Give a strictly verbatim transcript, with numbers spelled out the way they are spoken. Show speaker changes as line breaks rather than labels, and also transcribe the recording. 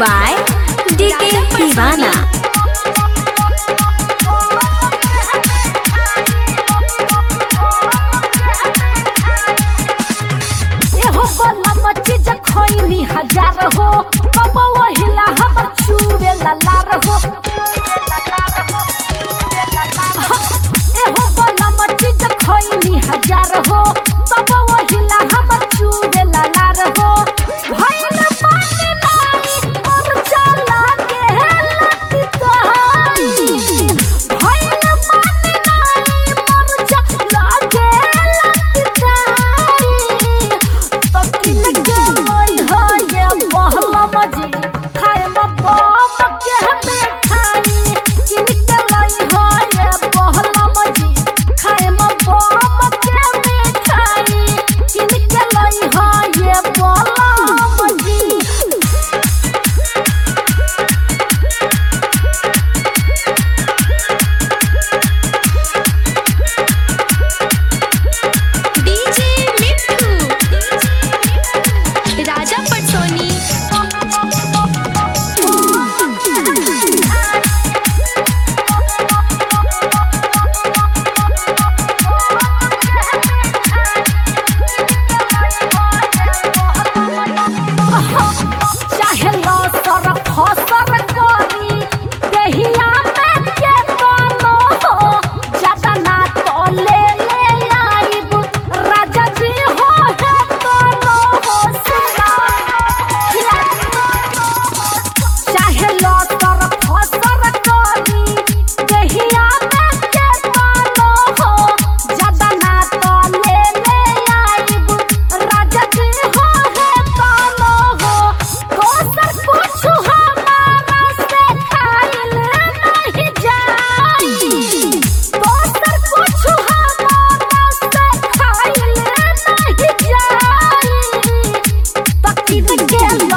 by D K Divana.
चीज खोइनी हजार हो कब वहिला हम चूरे लार हो एहो बलम चीज खोइनी हजार हो कब वहिला हम चूरे लार हो भइल पानी नानी और चला के लती तोहाई भइल पानी नानी और चला के लती तोहाई पकिन के मन हो ये बहला मजी खाए में बम के हमें खाई किनके लाई हो ये बहला मजी खाए में बम के हमें खाई किनके लाई हो ये बहला मजी
डीजे मिट्ठू राजा पटसोनी।
चाहे लो सर फसर करी देहिया में के कोनो हो ज्यादा ना तो ले ले आइब राजा जी हो है कोनो हो सुना चाहे लो सर फसर करी देहिया में के कोनो हो ज्यादा ना तो ले ले आइब राजा जी हो है कोनो हो दोसर कुछ हमारा से खाइल नहीं जाई दोसर कुछ हमारा से खाइल नहीं जाई पकिन के